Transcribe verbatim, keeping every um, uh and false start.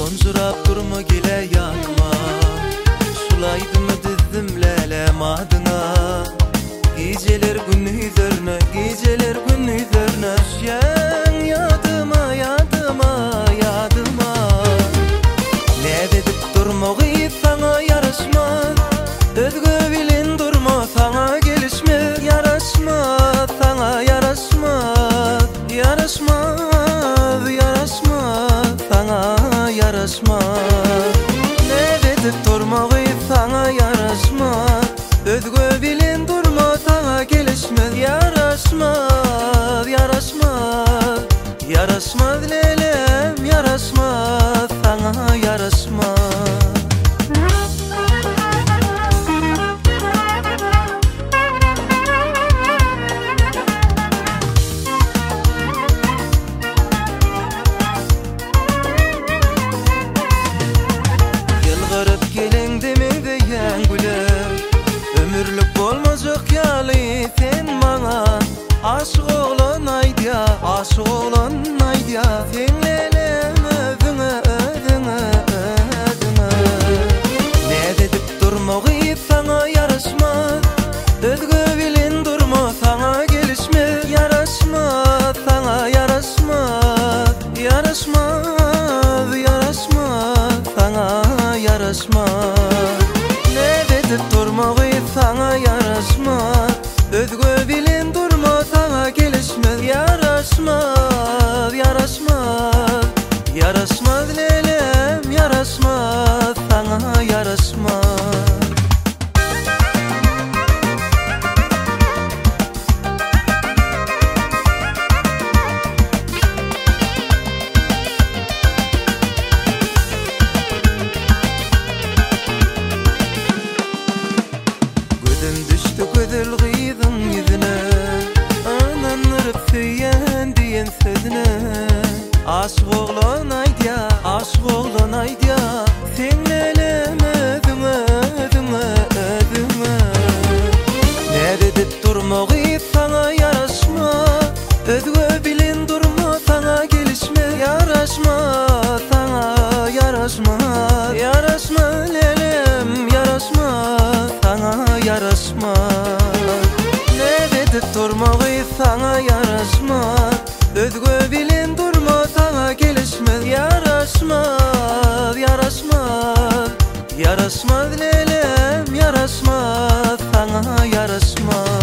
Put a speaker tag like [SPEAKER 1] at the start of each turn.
[SPEAKER 1] Onjurap durma gile yanıma, şulaydım dizdim lelem adına. Geceler gündüzlerine, geceler gündüzlerine düşen yadıma, yadıma, yadıma. Ne dedik durmağı sana yaraşmaz, özgü bilin durma sana gelişmez. Yaraşmaz, sana yaraşmaz, yaraşmaz, yaraşmaz, sana yaraşmaz. Ne dedik durmağı sana yaraşmaz, özgü bilin durma sana gelişmez. Yaraşmaz, yaraşmaz, yaraşmaz lelem, yaraşmaz, sana yaraşmaz. Yılgırıp gelin demede yengüler, ömürlük bolmazık yalı sen bana. Aşık oğlan aydiya, aşık oğlan aydiya, sen lelem özüne, özüne, özüne. Ne dedip durmağı sana yaraşmaz, özgü bilin durma sana gelişmez. Yaraşmaz, sana yaraşmaz, yaraşmaz, yaraşmaz, sana yaraşmaz. Ne dedip durmağı sana yaraşmaz, özgü bilin durma sana gelişmez. Yaraşmaz, yaraşmaz, yaraşmaz lelem, yaraşmaz, sana yaraşmaz. Gözüm düştü gözül gıydım yüzüne, ananırıp söyyen diyen sözüne. Aşık oğlan aydiya, aşık oğlan aydiya, sen lelem özüme, özüme, özüme. Ne dedip durmağı sana yaraşmaz, özgü bilin durma sana gelişmez. Yaraşmaz, sana yaraşmaz, yaraşmaz lelem, yaraşmaz, sana yaraşmaz. Ne dedip durmağı sana yaraşmaz, özgü bilin durma sana gelişmez. Yaraşmaz, yaraşmaz, yaraşmaz lelem, yaraşmaz, sana yaraşmaz.